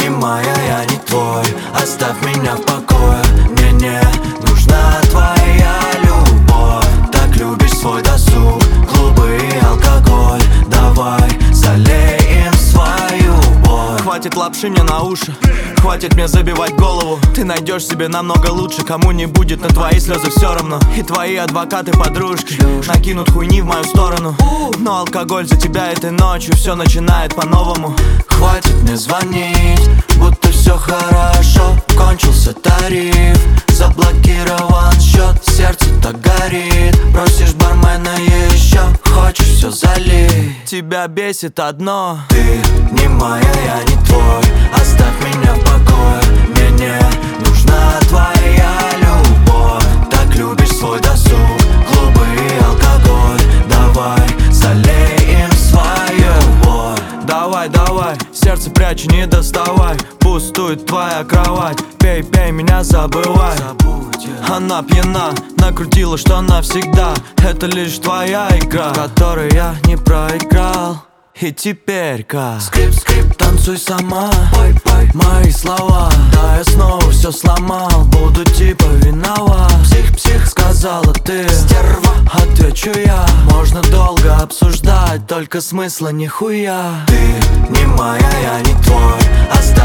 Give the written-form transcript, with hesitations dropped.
моя, я не твой. Оставь меня в покое. Мне не нужна твоя любовь. Так любишь свой досуг, клубы и алкоголь. Давай залеем свою боль. Хватит лапши мне на уши, хватит мне забивать голову. Ты найдешь себе намного лучше, кому не будет на твои слезы все равно. И твои адвокаты-подружки накинут хуйни в мою сторону. Но алкоголь за тебя этой ночью все начинает по-новому. Хватит мне звонить, будто все хорошо. Кончился тариф, заблокирован счет. Сердце так горит, просишь бармена еще. Хочешь все залить. Тебя бесит одно: ты не моя, я не твой. Оставь меня в покое. Мне не нужна твоя любовь. Так любишь свой досуг, клубы и алкоголь. Давай залеем свою боль. Давай, давай, сердце прячь, не доставай. Пустует твоя кровать, пей, пей, меня забывай. Она пьяна, накрутила, что навсегда. Это лишь твоя игра, которую я не проиграл. И теперь как? Скрип, скрип, танцуй сама. Пой, пой мои слова. Да, я снова все сломал. Буду типа виноват. Псих, псих, сказала ты, стерва. Отвечу я. Можно долго обсуждать, только смысла нихуя. Ты не моя, я не твой.